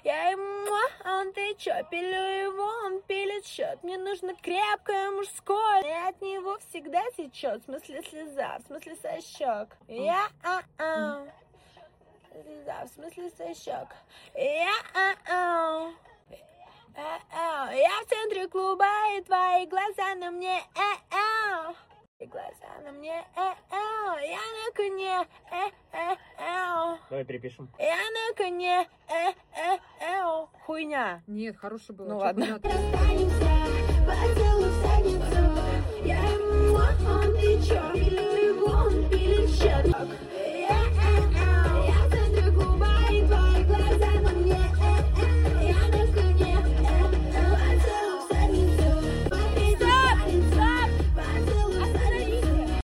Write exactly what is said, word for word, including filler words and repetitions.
Я ему, а он ты чё, пилю его, он пилит счет. Мне нужно крепкое мужское, и от него всегда течет, в смысле слеза, в смысле со щек. Я а-а. Слеза, в смысле со щек. Я а-а. А-а. Я в центре клуба, и твои глаза на мне. А-а. И глаза на мне. А-а. Я на коне. А-а. Давай перепишем. Я на коне. А-а. Хуйня. Нет, хороший был. Ну А чё ладно. понятно? Останемся, поцелуй в задницу. Я ему, он ты чё, пилю его, он пилит.